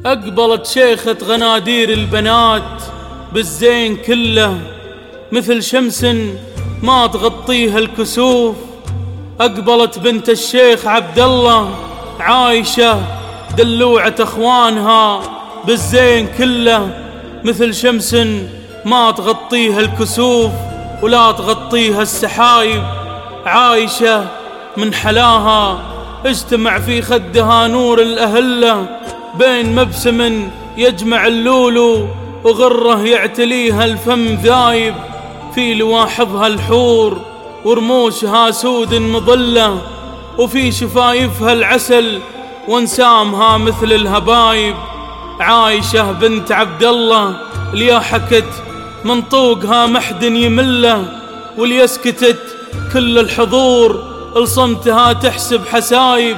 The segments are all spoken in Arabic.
أقبلت شيخة غنادير البنات بالزين كله، مثل شمس ما تغطيها الكسوف. أقبلت بنت الشيخ عبد الله عايشة دلوعة أخوانها بالزين كله، مثل شمس ما تغطيها الكسوف ولا تغطيها السحايب. عايشة من حلاها اجتمع في خدها نور الأهلة، بين مبسم يجمع اللولو وغره يعتليها الفم ذايب. في لواحظها الحور ورموشها سود مظلة، وفي شفايفها العسل وانسامها مثل الهبايب. عايشة بنت عبد الله اللي حكت منطوقها محد يمله، واللي سكتت كل الحضور لصمتها تحسب حسايب.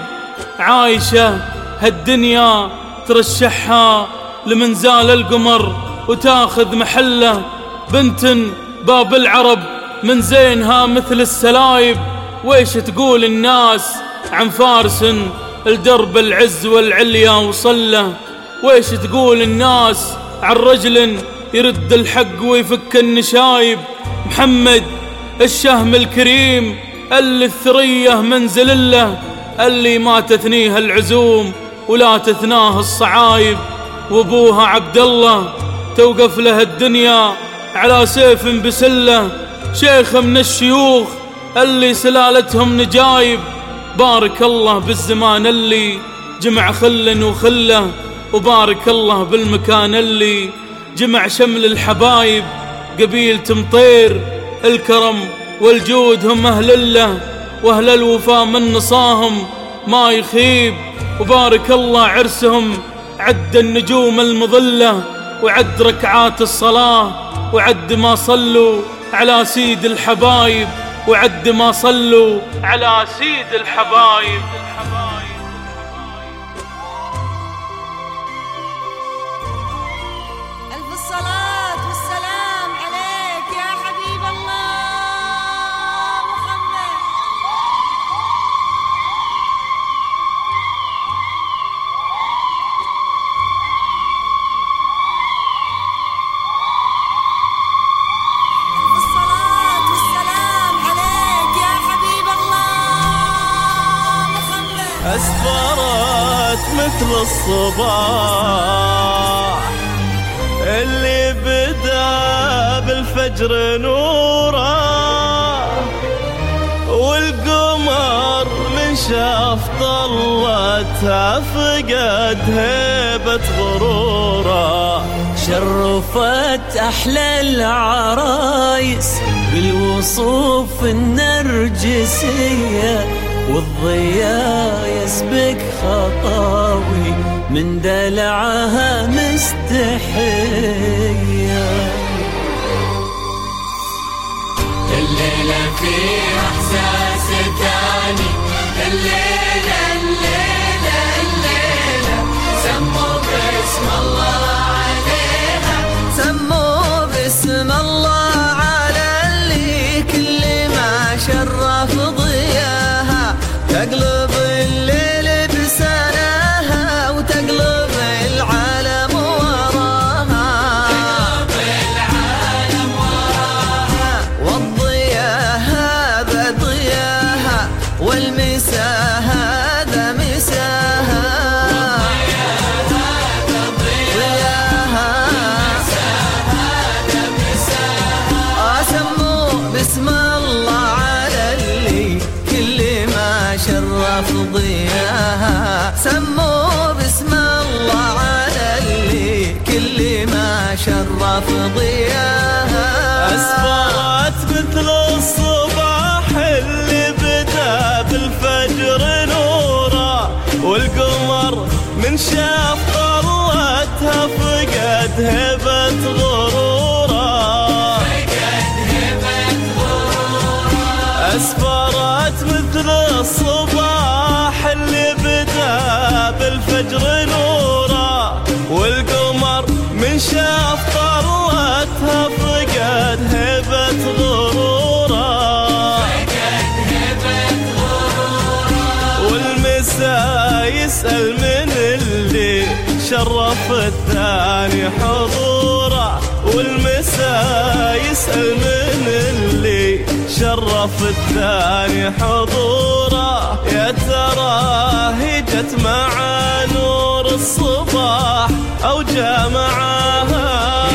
عايشة هالدنيا ترشحها لمنزال القمر وتاخذ محله، بنت باب العرب من زينها مثل السلايب. ويش تقول الناس عن فارس الدرب العز والعليا وصله؟ ويش تقول الناس عن رجل يرد الحق ويفك النشايب؟ محمد الشهم الكريم اللي الثرية منزل له، اللي ما تثنيها العزوم ولا تثناه الصعايب. وابوها عبد الله توقف له الدنيا على سيف بسله، شيخ من الشيوخ اللي سلالتهم نجايب. بارك الله بالزمان اللي جمع خل وخله، وبارك الله بالمكان اللي جمع شمل الحبايب. قبيلة مطير الكرم والجود هم أهل الله، وأهل الوفا من نصاهم ما يخيب. وبارك الله عرسهم عد النجوم المظلة، وعد ركعات الصلاة، وعد ما صلوا على سيد الحبايب، وعد ما صلوا على سيد الحبايب. ألف الصلاة والسلام عليك يا حبيب الله محمد. ألف الصلاة والسلام عليك يا حبيب الله محمد. أسفرت مثل الصباح اللي بدأ بالفجر نوره، والقمر من شاف طلتها فقد هيبة غروره. شرفت أحلى العرايس بالوصوف النرجسية، والضياء يسبق خطاوي من دلعها مستحية. الليلة فيها إحساس تاني، الليلة الليلة الليلة سموا باسم الله عليها، سموا باسم الله على اللي كل ما شرف ضياها، تقلب الليل بسناها وتقلب العالم وراها، تقلب العالم وراها. والضياء هذا ضياها، والمساء هذا مساها، سموا باسم الله على اللي كل ما شرف ضياها، سموا باسم الله على اللي كل ما شرف ضياها. أسفرت مثل الصباح اللي بدأ بالفجر نوره، والقمر من شاف طلتها فقد هبة غروره. أسفرت مثل الصباح اللي بدأ بالفجر نوره، والقمر من شاف طلتها فقد هبة غروره. والمساء يسأل من اللي شرف الثاني حضوره، والمساء يسأل من اللي شرف الثاني حضوره. يا ترى هي جت مع نور الصباح أو جا معاها،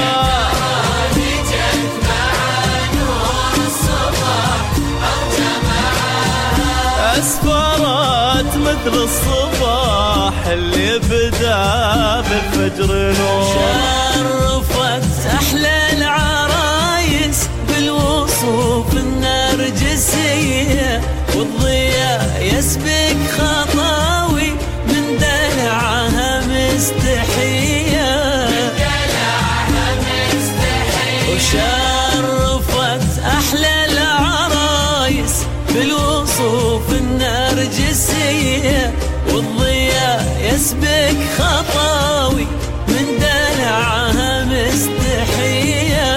أسفرت مثل الصباح اللي بدا بالفجر نور. شرفت أحلى العرايس بالوصوف النرجسية، والضياء يسبق خطاوي من دلعها مستحية. وشرفت أحلى العرايس بالوصوف النرجسية، والضياء يسبق خطاوي من دلعها مستحية.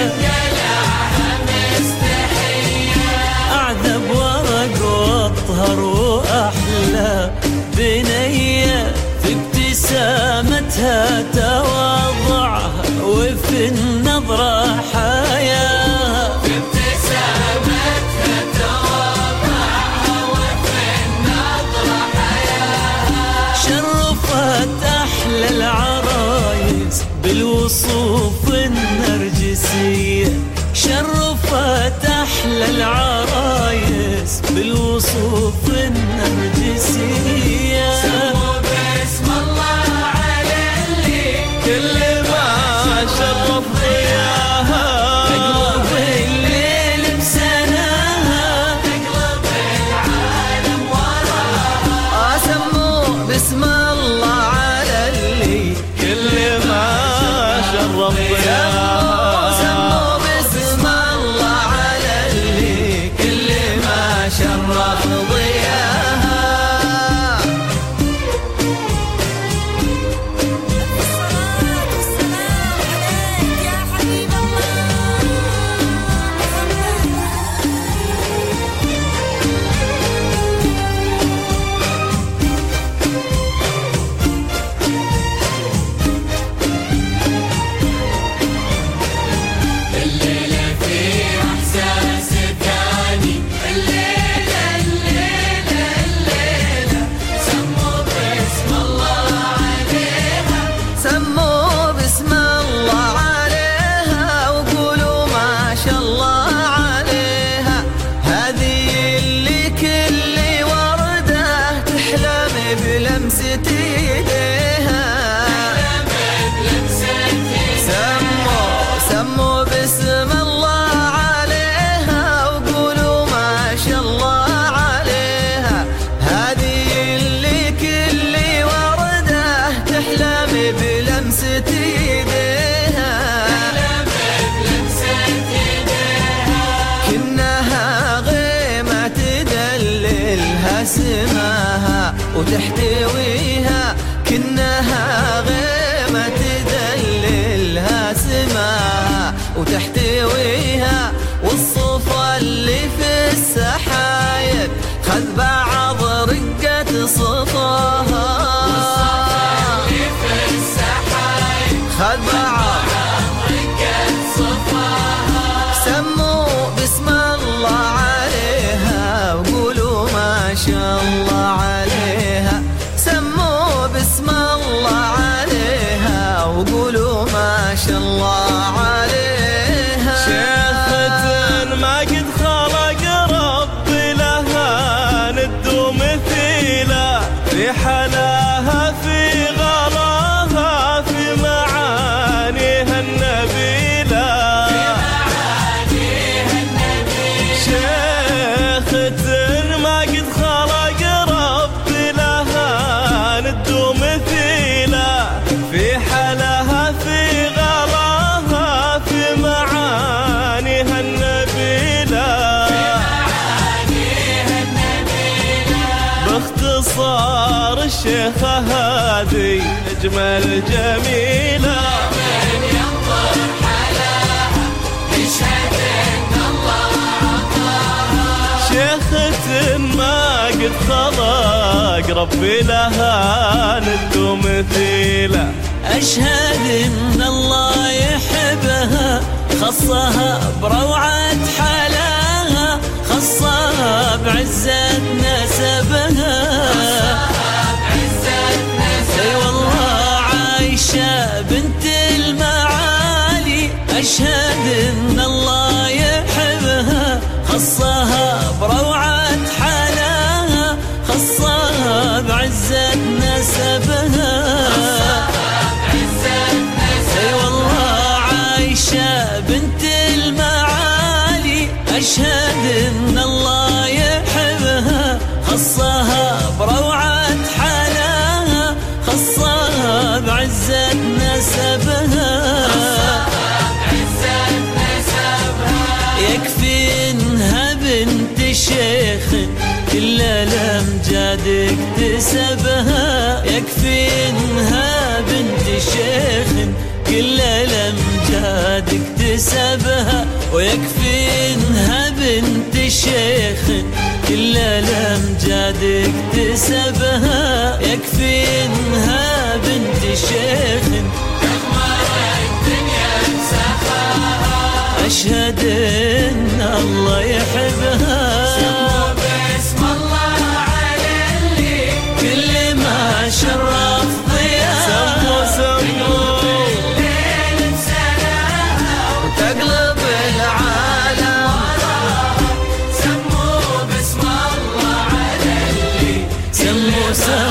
أعذب ورق واطهر وأحلى بنية، في ابتسامتها تواضعها وفي النظرة حياة. شرفت أحلى العرايس بالوصوف النرجسية، شرفت أحلى العرايس بالوصوف النرجسية. سموا باسم الله على اللي كل ما شرف ضياها، تقلب الليل بسناها، تقلب العالم وراها. سموا باسم الله على اللي كل ما شرف ضياها. سموا باسم الله على اللي كل ما شرف ضياها. الصلاة والسلام عليك يا حبيب الله محمد. الليلة في إحساس ثاني، الليلة الليلة الليلة سموا باسم الله عليها. سموا باسم الله عليها وقولوا ما شاء الله عليها. هذه اللي كل وردة تحلم بلمسة ايديها. سموا باسم الله عليها وقولوا ما شاء الله عليها. هذه اللي كل وردة تحلم بلمسة ايديها. كنها غيمة تدللها سماها وتحتويها، كنها غيمة تدللها سماها وتحتويها. والصفا اللي في السحايب خذ بعض رقة صفاها، خذ بعض سموا باسم الله عليها وقولوا ما شاء الله عليها. سموا باسم الله عليها وقولوا ما شاء الله عليها. شيخة ما قد خلق رب لها ند ومثيلة، في حلاها في غلاها في معانيها النبيلة. شيخة ما قد خلق رب لها ند ومثيلة، في حلاها في غلاها في معانيها النبيلة. باختصار الشيخة هذه أجمل جميلة، من ينظر حلاها يشهد إن الله عطاها. شيخة ما قد خلق ربي لها ند ومثيلة، أشهد إن الله يحبها، خصها بروعة حلاها، خصها بعزة نسبها. اي والله عايشة بنت المعالي، أشهد إن الله يحبها، خصها بروعة حلاها، خصها بعزة نسبها. اي والله عايشة بنت المعالي، أشهد إن الله يحبها، خصها بروعة حلاها، خصها بعزة نسبها. يكفي إنها بنت شيخ كل الأمجاد اكتسبها، يكفي إنها بنت شيخ كل الأمجاد اكتسبها، ويكفي إنها بنت شيخ كل الأمجاد اكتسبها، يكفي إنها بنت شيخ أشهد إن الله يحبها. سموا باسم الله على اللي كل ما شرف ضياء، سموا الليل بسلام وتقلب العالم. سموا باسم الله على اللي سموا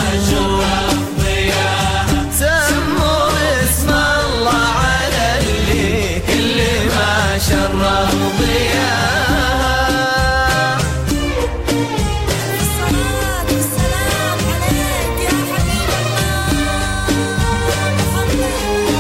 سموا باسم الله على اللي كل ما شرف ضياء. الصلاة والسلام عليك يا حبيب الله محمد.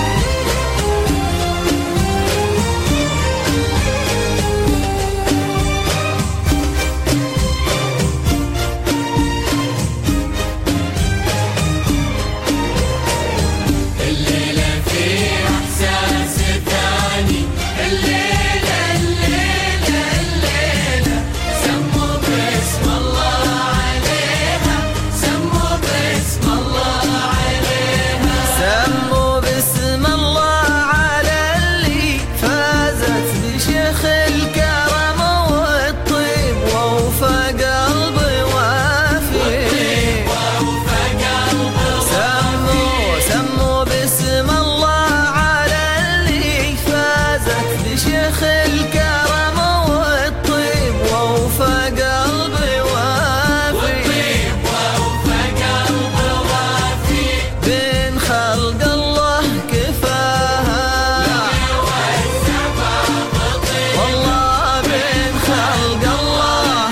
الليلة في إحساس ثاني، الليلة الليلة الليلة سموا باسم الله عليها، سموا باسم الله عليها. سموا باسم الله على اللي فازت بشيخ الكرم والطيب، ووفى قلبي وافي. سموا باسم الله على اللي فازت بشيخ الكرم والطيب، ووفى قلبي وافي. بين خلق الله كفاها، والله بين خلق الله.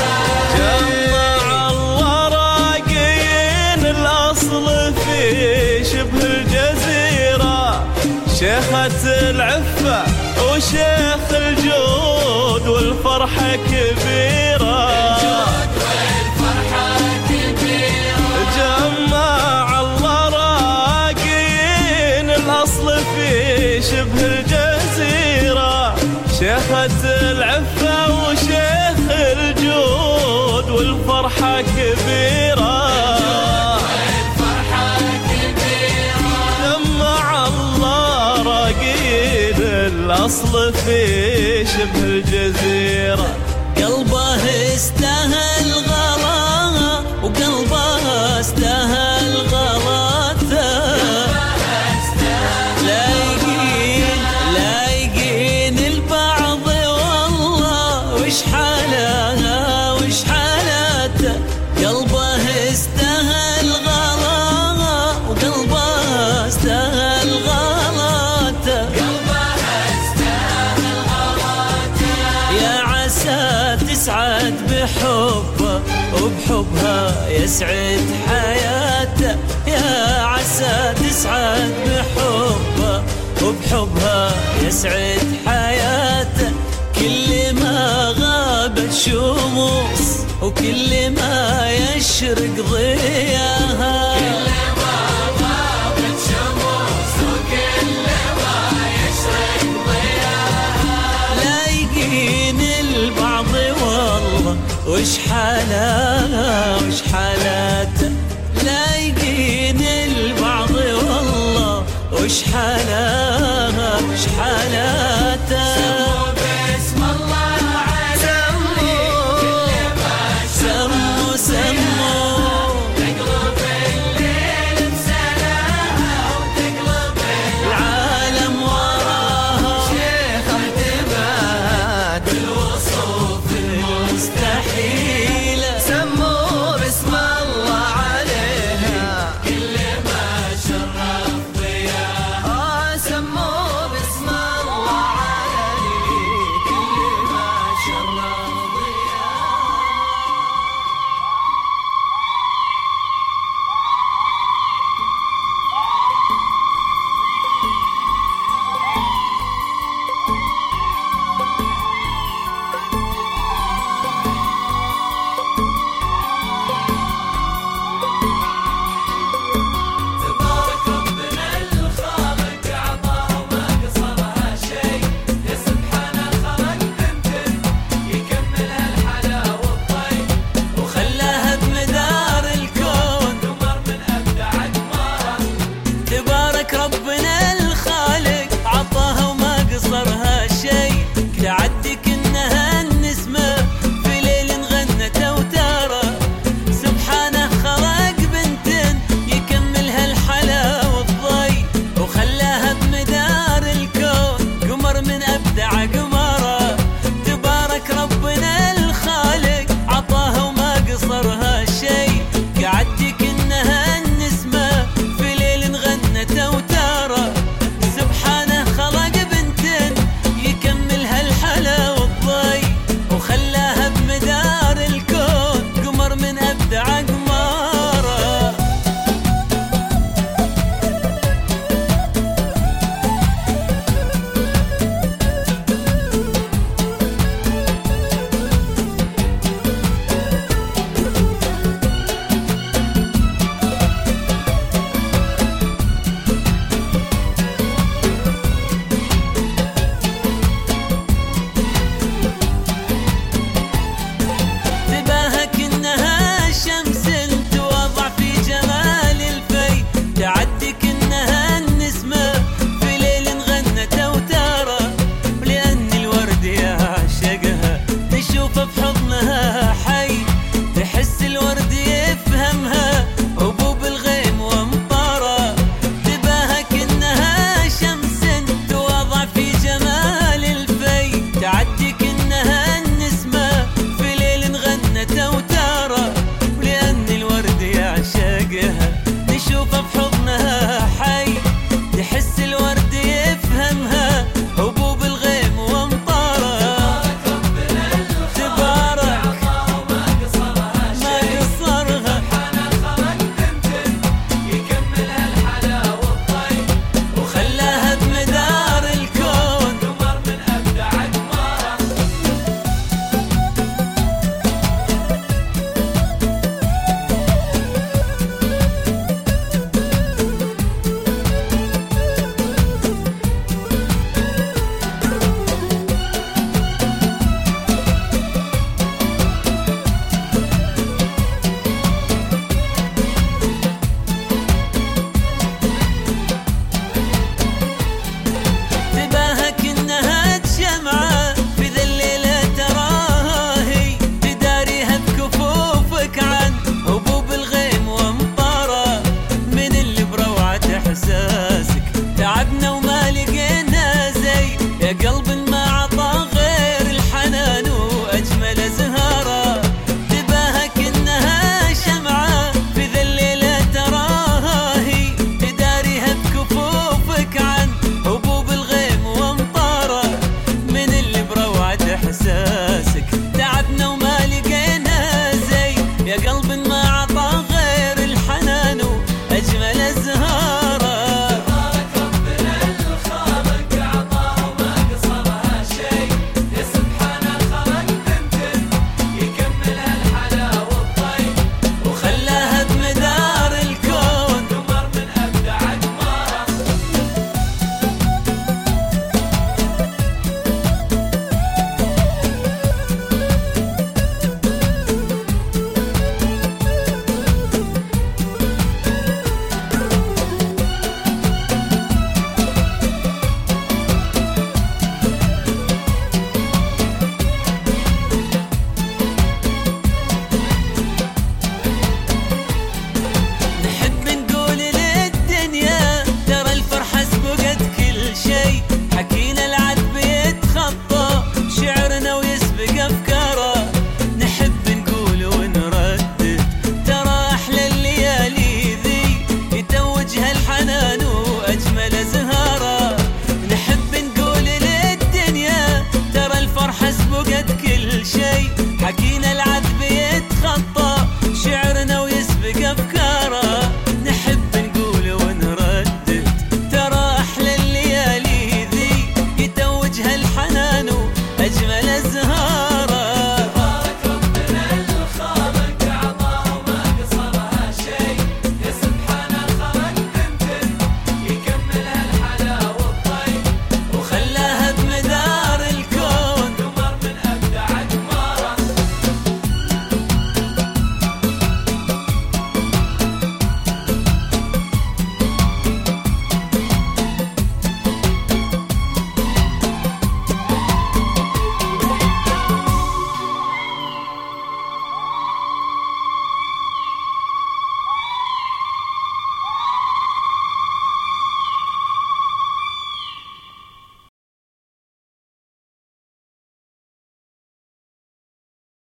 جمع الله راقين الأصل في شبه الجزيرة، شيخة العفة وشيخ الجود والفرحة كبيرة. جمع الله راقين الأصل في شبه الجزيرة، شيخة العفة وشيخ الجود والفرحة كبيرة. جمع الله راقين الأصل في شبه الجزيرة، قلبه استاهل غلا، وقلبه استاهل غلاته. لايقين البعض والله، وش حالها وش حالته. قلبه استاهل غلا، وقلبه استاهل غلاته. يا عسى تسعد بحبه، وبحبها يسعد حياته. يا عسى تسعد بحبه، وبحبها يسعد حياته. كل ما غابت شموس، وكل ما يشرق ضياها. لايقين البعض والله، وش حالها وش حالاته. لايقين البعض والله، حتى